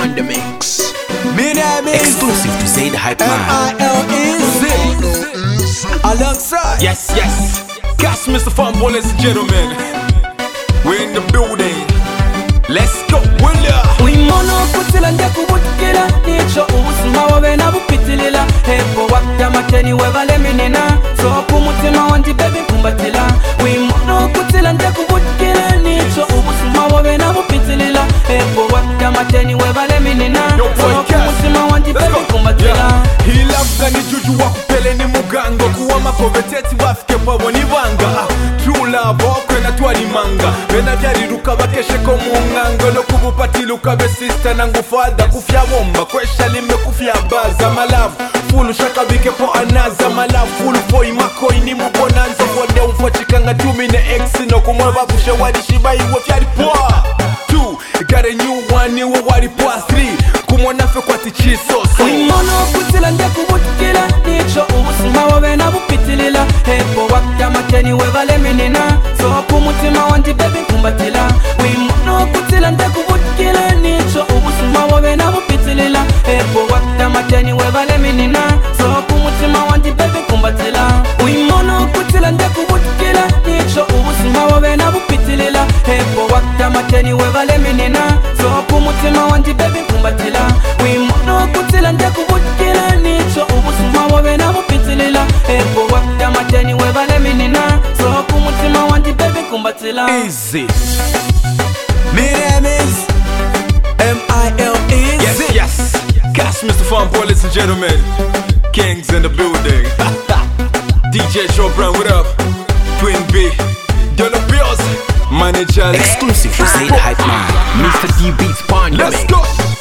on the mix. Me name is Exclusive to Say the Hype Man. M-I-L-E-Z alongside Yes, Gas Mr. Fumble, ladies and gentlemen. We're in the building. Let's go, Willa. We mono kutila ndeku butkila nicho ubusuma wawe na bupitilila Hebo wakya mateni webale minina So kumutima wanti baby kumbatila We mono kutila ndeku butkila nicho ubusuma wawe na bupitilila Hebo wakya mateni webale minina So kumutima wanti baby kumbatila Hilabwa ni juju wa kupele ni mugango Kuwa makoveteti wafike pawo ni wanga True love okwe na tuwa ni manga Bena vyari ruka bakeshe komungango No kubupatilu kabe sister nangu fada Kufya bomba kwesha lime kufya baza Malavu fulu shaka bike po anaza Malavu fulu po imako ini mubonanza Wode umfachikanga tumine ex No kumweba bushe wadi shiba iwe fyari poa 2, got a new one iwe wadi poa 3, kumwana fe kwa tichiso We mono kutila ndeku butkila nicho ubusuma wawe na bupitilila Hebo wakya mateni webale minina So kumutima wanti baby kumbatila We mono kutila ndeku butkila nicho ubusuma wawe na bupitilila Hebo wakya mateni webale minina So kumutima wanti baby kumbatila We mono kutila ndeku butkila nicho ubusuma wawe na bupitilila Hebo wakya mateni webale minina So kumutima wanti baby kumbatila We mono kutila ndeku butkila nicho ubusuma wawe na bupitilila Hebo wakya mateni webale minina So kumutima wanti baby kumbatila Easy. Me name is M-I-L-E-Z Yes. Gas Mr. Fumble, ladies and gentlemen. Kings in the building. DJ Show Brown, what up? Twin B. Dollar Bills. Manager. Exclusive to Say the Hype Man. Mr. D Beats on the Let's mix. go.